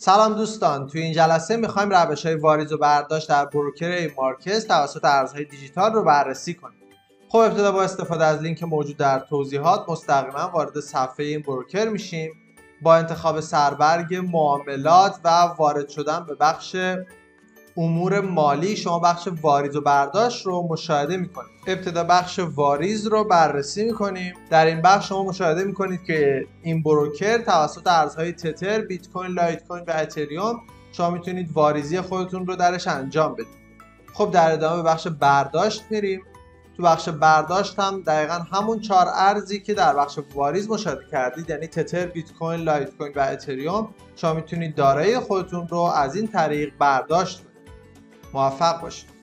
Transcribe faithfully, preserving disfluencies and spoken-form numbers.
سلام دوستان، توی این جلسه میخوایم روش‌های واریز و برداشت در بروکر ایمارکس توسط ارزهای دیجیتال رو بررسی کنیم. خب ابتدا با استفاده از لینک موجود در توضیحات مستقیما وارد صفحه این بروکر میشیم. با انتخاب سربرگ معاملات و وارد شدن به بخش امور مالی شما بخش واریز و برداشت رو مشاهده میکنید. ابتدا بخش واریز رو بررسی میکنیم. در این بخش شما مشاهده میکنید که این بروکر توسط ارزهای تتر، بیت کوین، لایت کوین و اتریوم شما میتونید واریزی خودتون رو درش انجام بدید. خب در ادامه به بخش برداشت میریم. تو بخش برداشت هم دقیقا همون چهار ارزی که در بخش واریز مشاهده کردید، یعنی تتر، بیت کوین، لایت کوین و اتریوم، شما میتونید دارایی خودتون رو از این طریق برداشت کنید. موفق باشید.